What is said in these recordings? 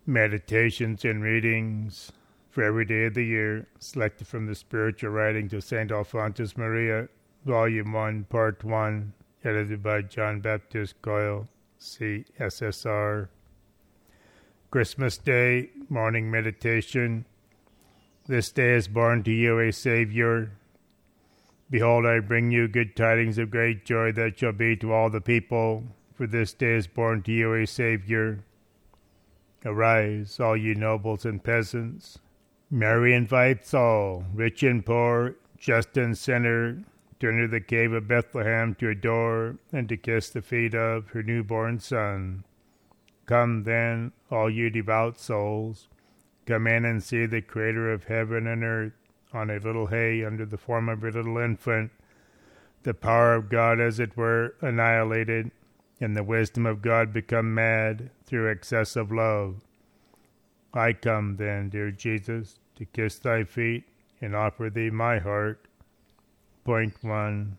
Meditations and readings for every day of the year, selected from the Spiritual Writings of St. Alphonsus Maria, Volume 1, Part 1, edited by John Baptist Coyle, CSSR. Christmas Day, Morning Meditation. This day is born to you a Savior. Behold, I bring you good tidings of great joy that shall be to all the people, for this day is born to you a Savior. Arise, all you nobles and peasants. Mary invites all, rich and poor, just and sinner, to enter the cave of Bethlehem to adore and to kiss the feet of her newborn Son. Come then, all you devout souls, come in and see the Creator of heaven and earth on a little hay under the form of a little infant, the power of God as it were annihilated, and the wisdom of God become mad through excess of love. I come then, dear Jesus, to kiss thy feet and offer thee my heart. Point 1.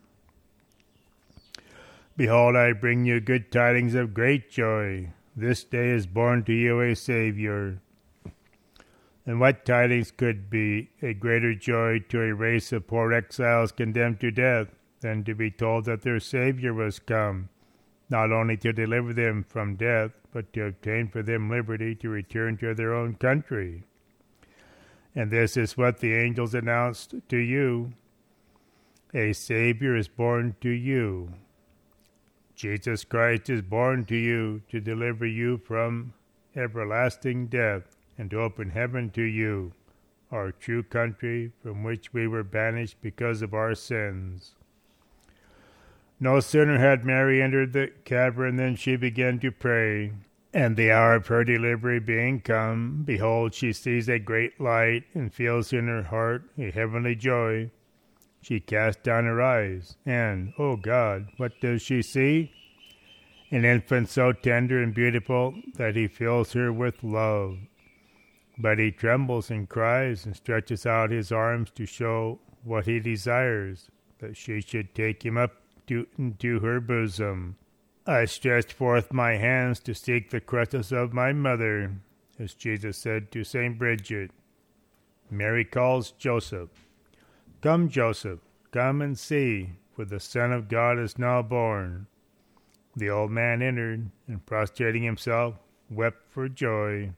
Behold, I bring you good tidings of great joy. This day is born to you a Savior. And what tidings could be a greater joy to a race of poor exiles condemned to death than to be told that their Savior was come, not only to deliver them from death, but to obtain for them liberty to return to their own country? And this is what the angels announced to you. A Savior is born to you. Jesus Christ is born to you to deliver you from everlasting death and to open heaven to you, our true country from which we were banished because of our sins. No sooner had Mary entered the cavern than she began to pray. And the hour of her delivery being come, behold, she sees a great light, and feels in her heart a heavenly joy. She casts down her eyes, and, O God, what does she see? An infant so tender and beautiful that he fills her with love. But he trembles and cries, and stretches out his arms to show what he desires, that she should take him up into her bosom. I stretched forth my hands to seek the caresses of my mother, as Jesus said to St. Bridget. Mary calls Joseph. Come, Joseph, come and see, for the Son of God is now born. The old man entered, and prostrating himself, wept for joy.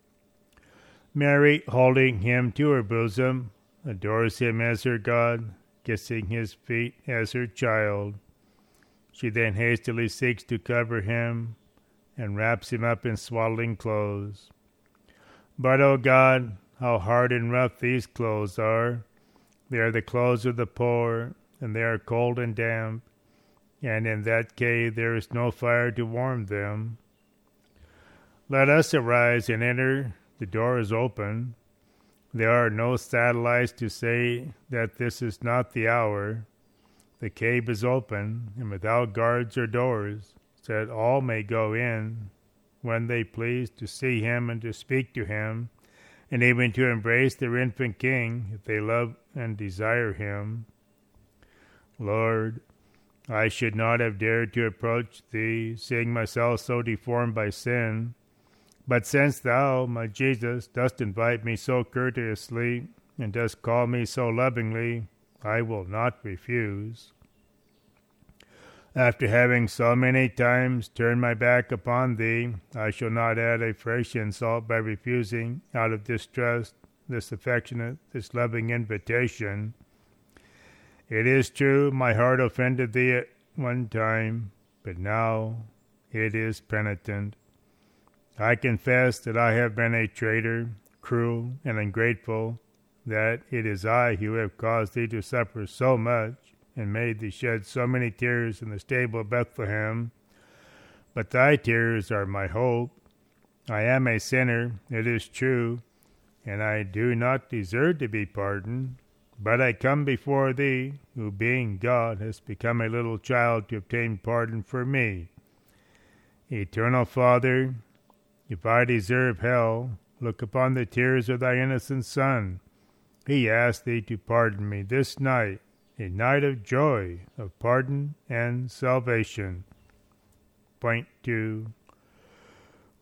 Mary, holding him to her bosom, adores him as her God, kissing his feet as her child. She then hastily seeks to cover him and wraps him up in swaddling clothes. But, O God, how hard and rough these clothes are! They are the clothes of the poor, and they are cold and damp, and in that cave there is no fire to warm them. Let us arise and enter. The door is open. There are no satellites to say that this is not the hour. The cave is open, and without guards or doors, so that all may go in when they please to see him and to speak to him, and even to embrace their infant king if they love and desire him. Lord, I should not have dared to approach thee, seeing myself so deformed by sin. But since thou, my Jesus, dost invite me so courteously, and dost call me so lovingly, I will not refuse. After having so many times turned my back upon thee, I shall not add a fresh insult by refusing, out of distrust, this affectionate, this loving invitation. It is true, my heart offended thee at one time, but now it is penitent. I confess that I have been a traitor, cruel, and ungrateful, that it is I who have caused thee to suffer so much, and made thee shed so many tears in the stable of Bethlehem. But thy tears are my hope. I am a sinner, it is true, and I do not deserve to be pardoned. But I come before thee, who being God has become a little child to obtain pardon for me. Eternal Father, if I deserve hell, look upon the tears of thy innocent Son. He asked thee to pardon me this night, a night of joy, of pardon and salvation. Point 2.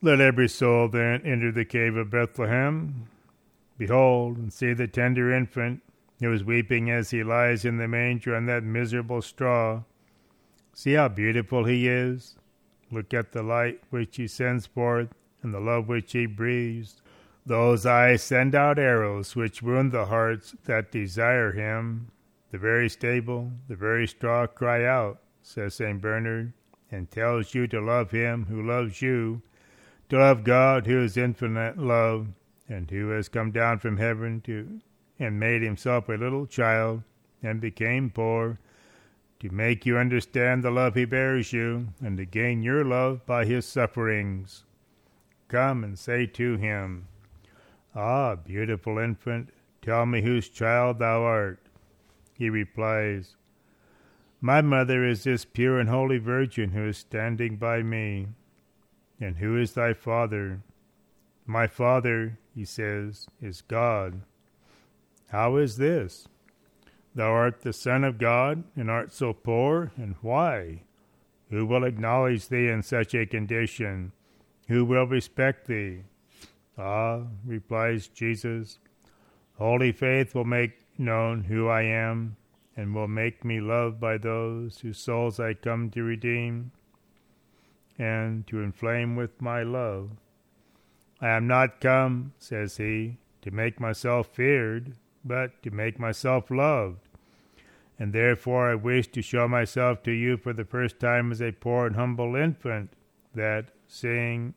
Let every soul then enter the cave of Bethlehem. Behold, and see the tender infant, who is weeping as he lies in the manger on that miserable straw. See how beautiful he is. Look at the light which he sends forth, and the love which he breathes. Those eyes send out arrows which wound the hearts that desire him. The very stable, the very straw cry out, says St. Bernard, and tells you to love him who loves you, to love God who is infinite love, and who has come down from heaven and made himself a little child, and became poor, to make you understand the love he bears you, and to gain your love by his sufferings. Come and say to him, Ah, beautiful infant, tell me whose child thou art. He replies, My mother is this pure and holy Virgin who is standing by me. And who is thy father? My father, he says, is God. How is this? Thou art the Son of God, and art so poor, and why? Who will acknowledge thee in such a condition? Who will respect thee? Ah, replies Jesus, holy faith will make known who I am, and will make me loved by those whose souls I come to redeem, and to inflame with my love. I am not come, says he, to make myself feared, but to make myself loved. And therefore I wish to show myself to you for the first time as a poor and humble infant, that, seeing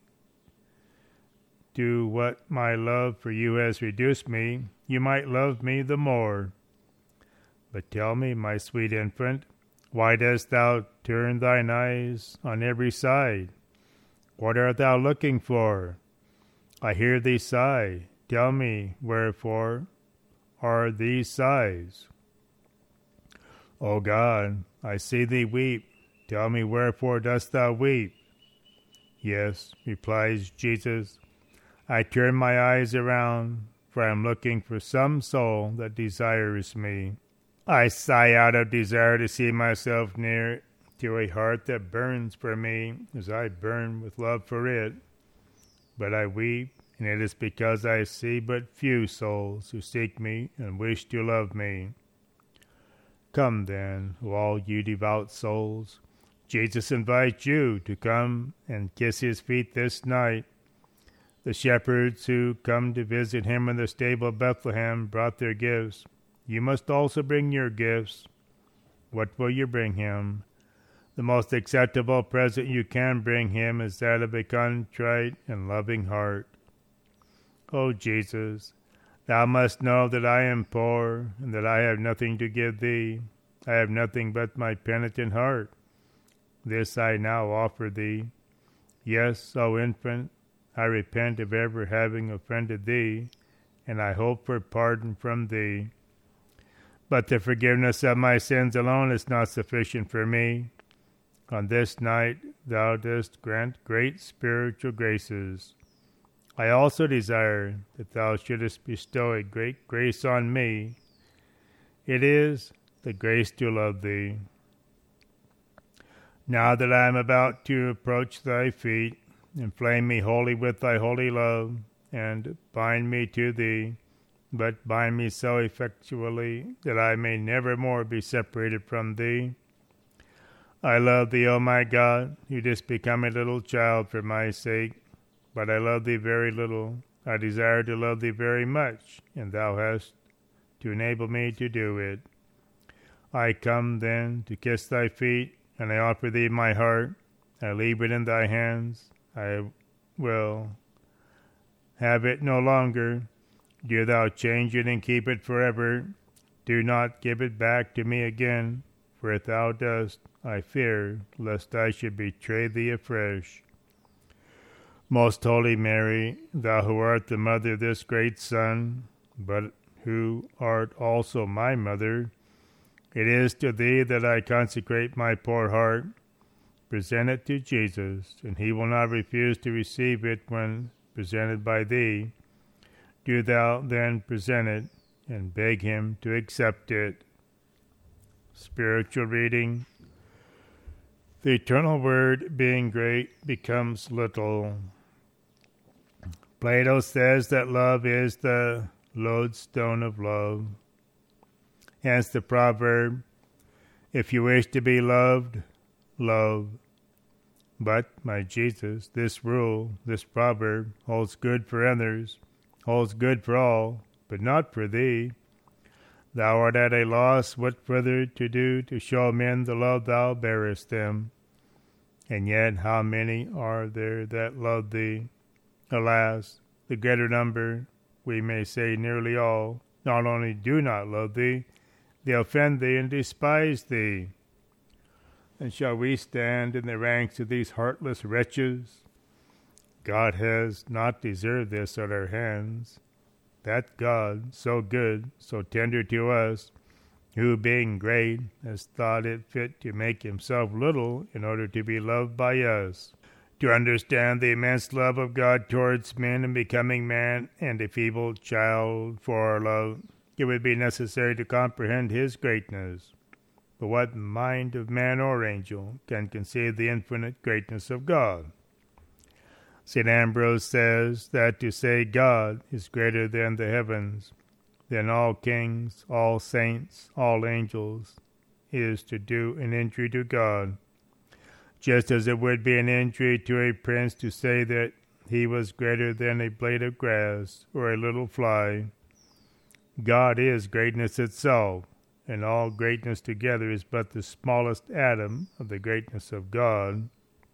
to what my love for you has reduced me, you might love me the more. But tell me, my sweet infant, why dost thou turn thine eyes on every side? What art thou looking for? I hear thee sigh. Tell me, wherefore are these sighs? O God, I see thee weep. Tell me, wherefore dost thou weep? Yes, replies Jesus, I turn my eyes around, for I am looking for some soul that desires me. I sigh out of desire to see myself near to a heart that burns for me as I burn with love for it. But I weep, and it is because I see but few souls who seek me and wish to love me. Come then, O all you devout souls, Jesus invites you to come and kiss his feet this night. The shepherds who come to visit him in the stable of Bethlehem brought their gifts. You must also bring your gifts. What will you bring him? The most acceptable present you can bring him is that of a contrite and loving heart. O Jesus, thou must know that I am poor, and that I have nothing to give thee. I have nothing but my penitent heart. This I now offer thee. Yes, O infant, I repent of ever having offended thee, and I hope for pardon from thee. But the forgiveness of my sins alone is not sufficient for me. On this night thou dost grant great spiritual graces. I also desire that thou shouldest bestow a great grace on me. It is the grace to love thee. Now that I am about to approach thy feet, inflame me wholly with thy holy love, and bind me to thee, but bind me so effectually that I may never more be separated from thee. I love thee, O my God, who didst become a little child for my sake, but I love thee very little. I desire to love thee very much, and thou hast to enable me to do it. I come, then, to kiss thy feet, and I offer thee my heart. I leave it in thy hands. I will have it no longer. Do thou change it and keep it forever. Do not give it back to me again, for if thou dost, I fear lest I should betray thee afresh. Most Holy Mary, thou who art the mother of this great Son, but who art also my mother, it is to thee that I consecrate my poor heart. Present it to Jesus, and he will not refuse to receive it when presented by thee. Do thou then present it, and beg him to accept it. Spiritual reading. The eternal Word, being great, becomes little. Plato says that love is the lodestone of love. Hence the proverb, if you wish to be loved, love. But, my Jesus, this rule, this proverb, holds good for others, holds good for all, but not for thee. Thou art at a loss what further to do to show men the love thou bearest them. And yet how many are there that love thee? Alas, the greater number, we may say nearly all, not only do not love thee, they offend thee and despise thee. And shall we stand in the ranks of these heartless wretches? God has not deserved this at our hands. That God, so good, so tender to us, who, being great, has thought it fit to make himself little in order to be loved by us. To understand the immense love of God towards men in becoming man and a feeble child for our love, it would be necessary to comprehend his greatness. But what mind of man or angel can conceive the infinite greatness of God? St. Ambrose says that to say God is greater than the heavens, than all kings, all saints, all angels, is to do an injury to God, just as it would be an injury to a prince to say that he was greater than a blade of grass or a little fly. God is greatness itself, and all greatness together is but the smallest atom of the greatness of God.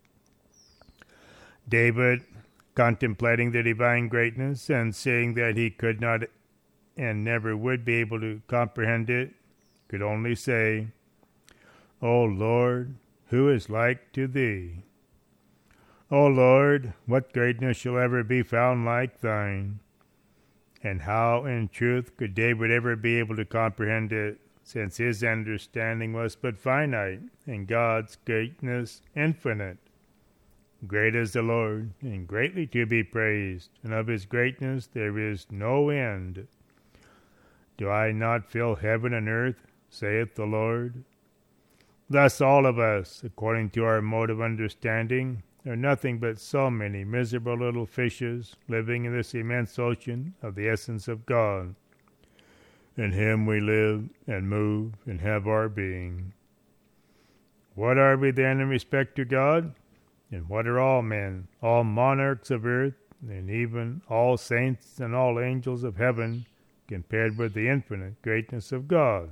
David, contemplating the divine greatness and seeing that he could not and never would be able to comprehend it, could only say, O Lord, who is like to thee? O Lord, what greatness shall ever be found like thine? And how, in truth, could David ever be able to comprehend it, since his understanding was but finite, and God's greatness infinite? Great is the Lord, and greatly to be praised, and of his greatness there is no end. Do I not fill heaven and earth, saith the Lord? Thus all of us, according to our mode of understanding, are nothing but so many miserable little fishes living in this immense ocean of the essence of God. In him we live and move and have our being. What are we then in respect to God? And what are all men, all monarchs of earth, and even all saints and all angels of heaven, compared with the infinite greatness of God?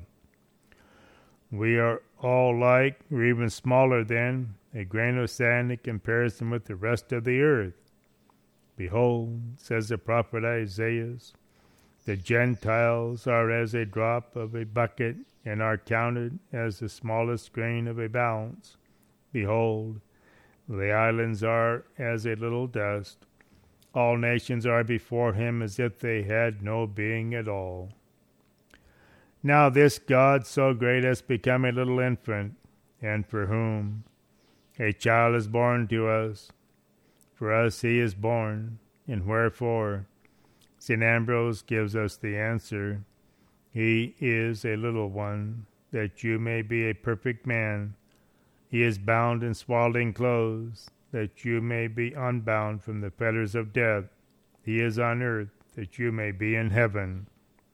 We are all like, or even smaller than, a grain of sand in comparison with the rest of the earth. Behold, says the prophet Isaiah, the Gentiles are as a drop of a bucket, and are counted as the smallest grain of a balance. Behold, the islands are as a little dust. All nations are before him as if they had no being at all. Now this God so great has become a little infant, and for whom a child is born to us. For us he is born, and wherefore? St. Ambrose gives us the answer. He is a little one, that you may be a perfect man. He is bound in swaddling clothes, that you may be unbound from the fetters of death. He is on earth, that you may be in heaven.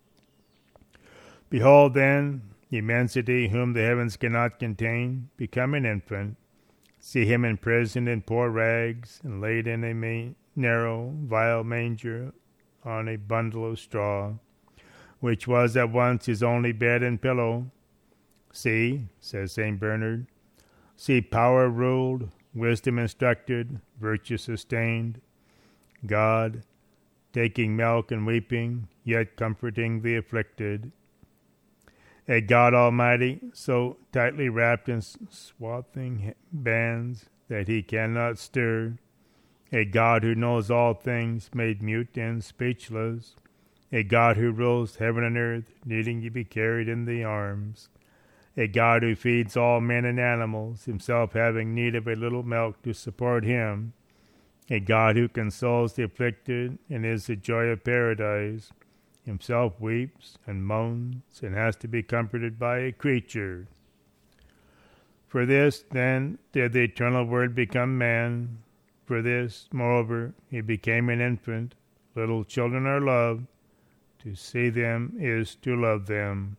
Behold, then, immensity whom the heavens cannot contain, become an infant. See him imprisoned in poor rags, and laid in a narrow, vile manger on a bundle of straw, which was at once his only bed and pillow. See, says St. Bernard, see power ruled, wisdom instructed, virtue sustained, God taking milk and weeping, yet comforting the afflicted. A God Almighty, so tightly wrapped in swathing bands that he cannot stir. A God who knows all things, made mute and speechless. A God who rules heaven and earth, needing to be carried in the arms. A God who feeds all men and animals, himself having need of a little milk to support him. A God who consoles the afflicted and is the joy of paradise, himself weeps and moans and has to be comforted by a creature. For this, then, did the eternal Word become man. For this, moreover, he became an infant, little children are loved. To see them is to love them.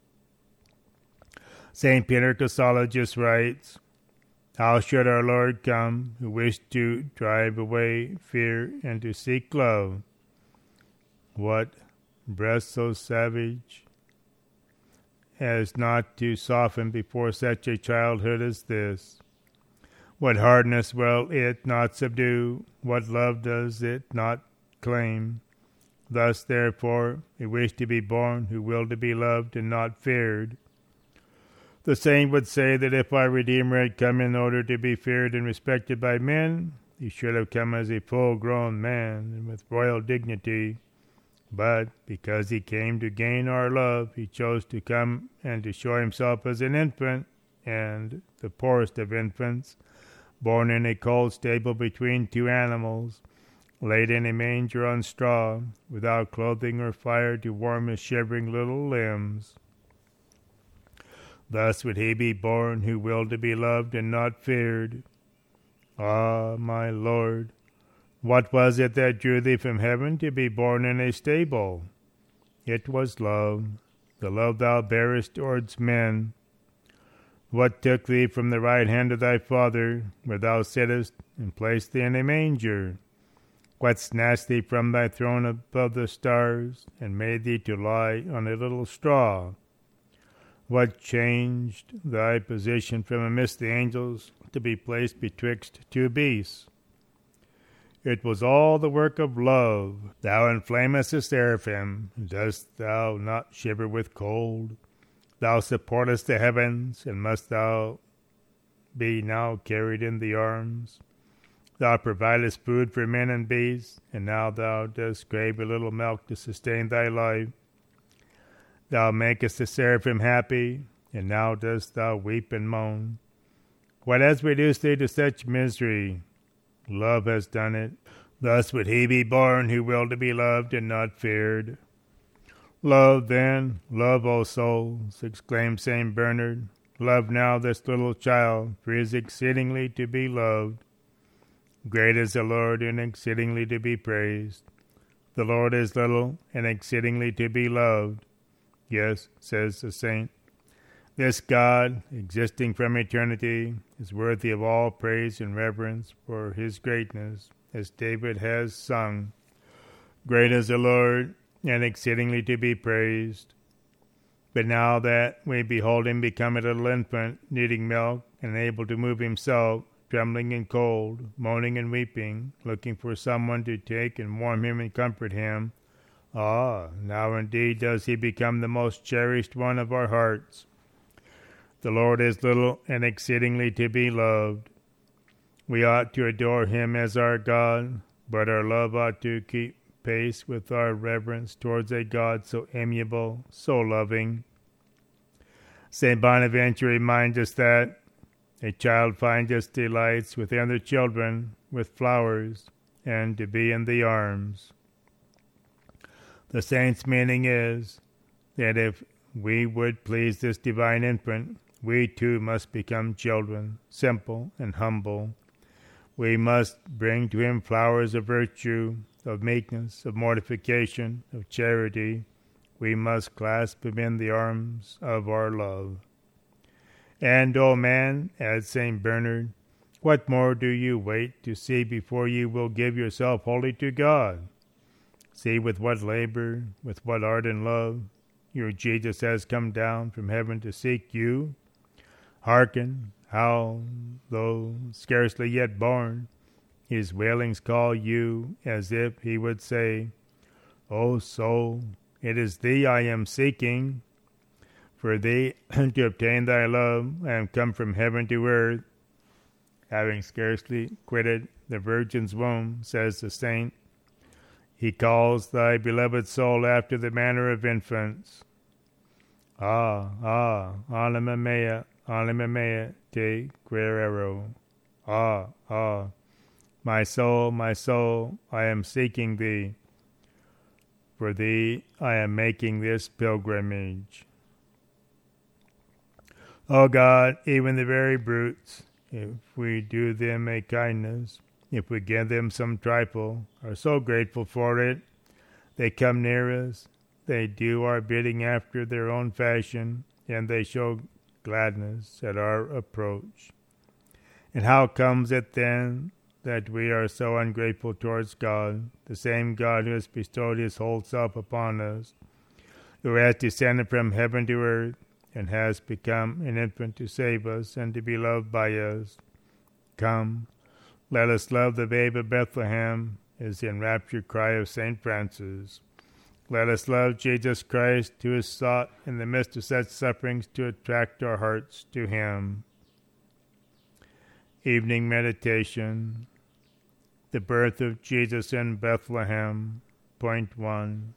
St. Peter Chrysologus writes, how should our Lord come, who wished to drive away fear and to seek love? What breast so savage as not to soften before such a childhood as this? What hardness will it not subdue? What love does it not claim? Thus, therefore, he wished to be born who willed to be loved and not feared. The saint would say that if our Redeemer had come in order to be feared and respected by men, he should have come as a full-grown man and with royal dignity. But because he came to gain our love, he chose to come and to show himself as an infant, and the poorest of infants, born in a cold stable between two animals, laid in a manger on straw, without clothing or fire to warm his shivering little limbs. Thus would he be born who willed to be loved and not feared. Ah, my Lord, what was it that drew thee from heaven to be born in a stable? It was love, the love thou bearest towards men. What took thee from the right hand of thy Father, where thou sittest, and placed thee in a manger? What snatched thee from thy throne above the stars, and made thee to lie on a little straw? What changed thy position from amidst the angels to be placed betwixt two beasts? It was all the work of love. Thou inflamest the seraphim. Dost thou not shiver with cold? Thou supportest the heavens, and must thou be now carried in the arms? Thou providest food for men and beasts, and now thou dost crave a little milk to sustain thy life. Thou makest the seraphim happy, and now dost thou weep and moan. What has reduced thee to such misery? Love has done it. Thus would he be born who willed to be loved and not feared. Love, then, love, O souls, exclaimed St. Bernard. Love now this little child, for he is exceedingly to be loved. Great is the Lord, and exceedingly to be praised. The Lord is little, and exceedingly to be loved. Yes, says the saint, this God, existing from eternity, is worthy of all praise and reverence for his greatness, as David has sung. Great is the Lord, and exceedingly to be praised. But now that we behold him become a little infant, needing milk, and unable to move himself, trembling and cold, moaning and weeping, looking for someone to take and warm him and comfort him, now indeed does he become the most cherished one of our hearts. The Lord is little and exceedingly to be loved. We ought to adore him as our God, but our love ought to keep pace with our reverence towards a God so amiable, so loving. St. Bonaventure reminds us that a child finds its delights with other children, with flowers, and to be in the arms. The saint's meaning is that if we would please this divine infant, we too must become children, simple and humble. We must bring to him flowers of virtue, of meekness, of mortification, of charity. We must clasp him in the arms of our love. And, O man, adds St. Bernard, what more do you wait to see before you will give yourself wholly to God? See with what labor, with what ardent love, your Jesus has come down from heaven to seek you. Hearken, how, though scarcely yet born, his wailings call you, as if he would say, O soul, it is thee I am seeking. For thee, to obtain thy love, I am come from heaven to earth. Having scarcely quitted the Virgin's womb, says the saint, he calls thy beloved soul after the manner of infants. Anima mea te querero. My soul, I am seeking thee. For thee I am making this pilgrimage. O God, even the very brutes, if we do them a kindness, if we give them some trifle, are so grateful for it, They come near us, they do our bidding after their own fashion, and they show gladness at our approach. And how comes it then that we are so ungrateful towards God, the same God who has bestowed his whole self upon us, who has descended from heaven to earth, and has become an infant to save us and to be loved by us? Come, let us love the babe of Bethlehem, is the enraptured cry of St. Francis. Let us love Jesus Christ, who is sought in the midst of such sufferings to attract our hearts to him. Evening Meditation. The birth of Jesus in Bethlehem. Point 1.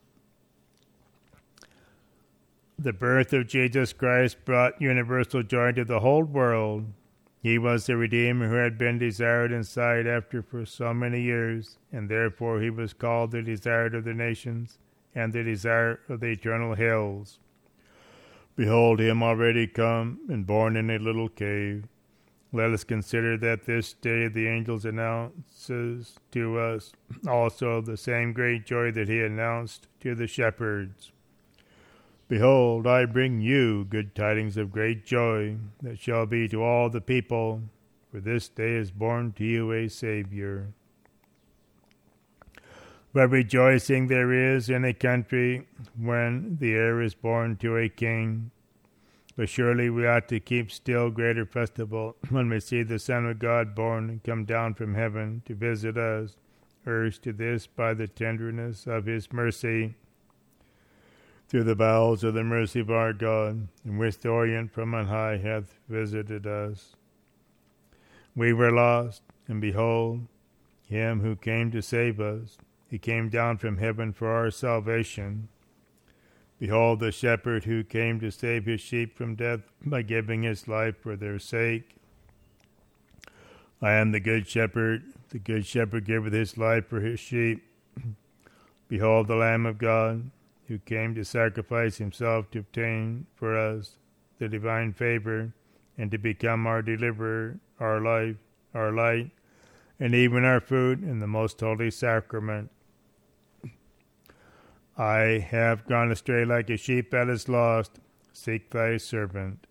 The birth of Jesus Christ brought universal joy to the whole world. He was the Redeemer who had been desired and sought after for so many years, and therefore he was called the Desired of the Nations and the Desire of the Eternal Hills. Behold him already come and born in a little cave. Let us consider that this day the angels announces to us also the same great joy that he announced to the shepherds. Behold, I bring you good tidings of great joy, that shall be to all the people, for this day is born to you a Savior. But rejoicing there is in a country when the heir is born to a king. But surely we ought to keep still greater festival when we see the Son of God born and come down from heaven to visit us, urged to this by the tenderness of his mercy, through the bowels of the mercy of our God, in which the Orient from on high hath visited us. We were lost, and behold, him who came to save us. He came down from heaven for our salvation. Behold the shepherd who came to save his sheep from death by giving his life for their sake. I am the good shepherd giveth his life for his sheep. Behold the Lamb of God, who came to sacrifice himself to obtain for us the divine favor, and to become our deliverer, our life, our light, and even our food in the most holy sacrament. I have gone astray like a sheep that is lost. Seek thy servant.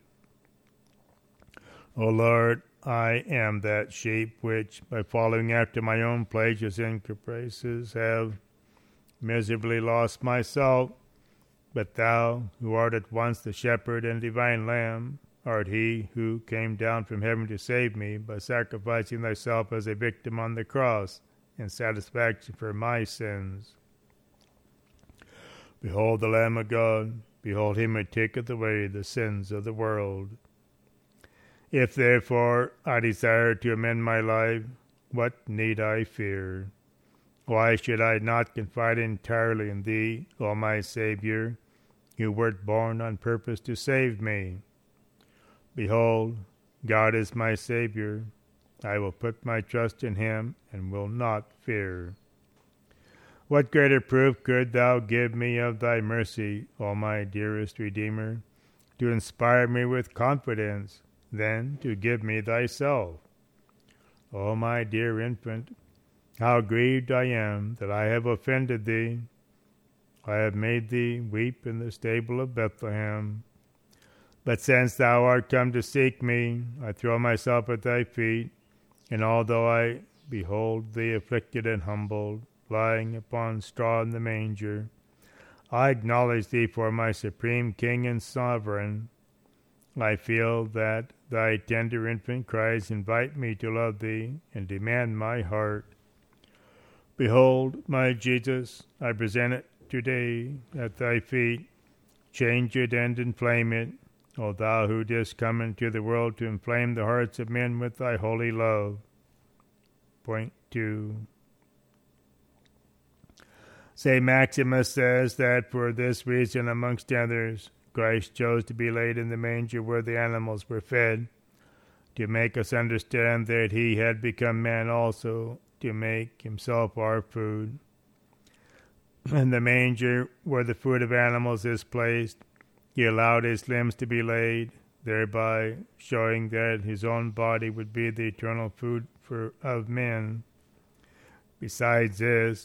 O Lord, I am that sheep which, by following after my own pleasures and caprices, have miserably lost myself. But thou, who art at once the shepherd and divine Lamb, art he who came down from heaven to save me by sacrificing thyself as a victim on the cross in satisfaction for my sins. Behold the Lamb of God, behold him who taketh away the sins of the world. If therefore I desire to amend my life, what need I fear? Why should I not confide entirely in thee, O my Savior, who wert born on purpose to save me? Behold, God is my Savior. I will put my trust in him, and will not fear. What greater proof could thou give me of thy mercy, O my dearest Redeemer, to inspire me with confidence, than to give me thyself? O my dear infant, how grieved I am that I have offended thee. I have made thee weep in the stable of Bethlehem. But since thou art come to seek me, I throw myself at thy feet, and although I behold thee afflicted and humbled, lying upon straw in the manger, I acknowledge thee for my supreme King and Sovereign. I feel that thy tender infant cries invite me to love thee and demand my heart. Behold, my Jesus, I present it today at thy feet. Change it and inflame it, O thou who didst come into the world to inflame the hearts of men with thy holy love. Point 2. St. Maximus says that for this reason, amongst others, Christ chose to be laid in the manger where the animals were fed, to make us understand that he had become man also, to make himself our food. In the manger where the food of animals is placed, he allowed his limbs to be laid, thereby showing that his own body would be the eternal food of men. Besides this,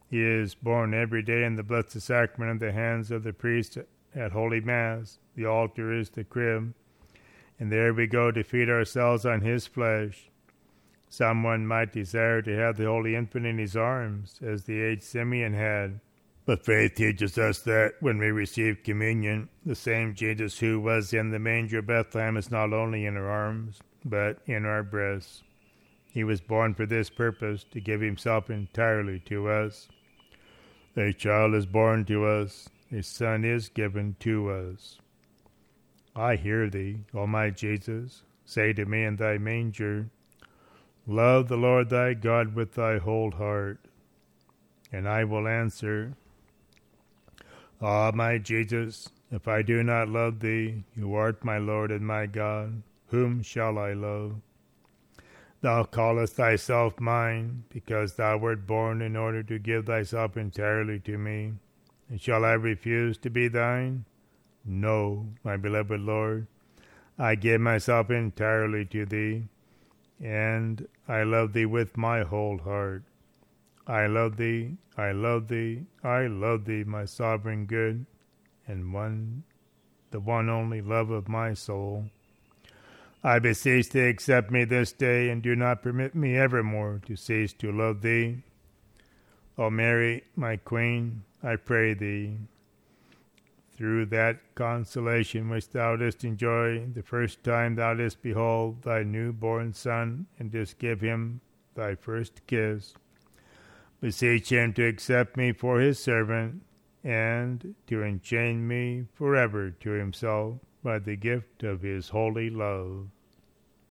He is born every day in the blessed sacrament in the hands of the priest at Holy Mass. The altar is the crib, and there we go to feed ourselves on his flesh. Someone might desire to have the Holy Infant in his arms, as the aged Simeon had. But faith teaches us that when we receive communion, the same Jesus who was in the manger of Bethlehem is not only in our arms, but in our breasts. He was born for this purpose, to give himself entirely to us. A child is born to us, a son is given to us. I hear thee, O my Jesus, say to me in thy manger, love the Lord thy God with thy whole heart. And I will answer, Ah, my Jesus, if I do not love thee, who art my Lord and my God, whom shall I love? Thou callest thyself mine, because thou wert born in order to give thyself entirely to me. And shall I refuse to be thine? No, my beloved Lord, I give myself entirely to thee, and I love thee with my whole heart. I love thee, I love thee, I love thee, my sovereign good, and the one only love of my soul. I beseech thee, accept me this day, and do not permit me evermore to cease to love thee. O Mary, my Queen, I pray thee, through that consolation which thou didst enjoy the first time thou didst behold thy new-born Son, and didst give him thy first kiss, beseech him to accept me for his servant, and to enchain me forever to himself by the gift of his holy love.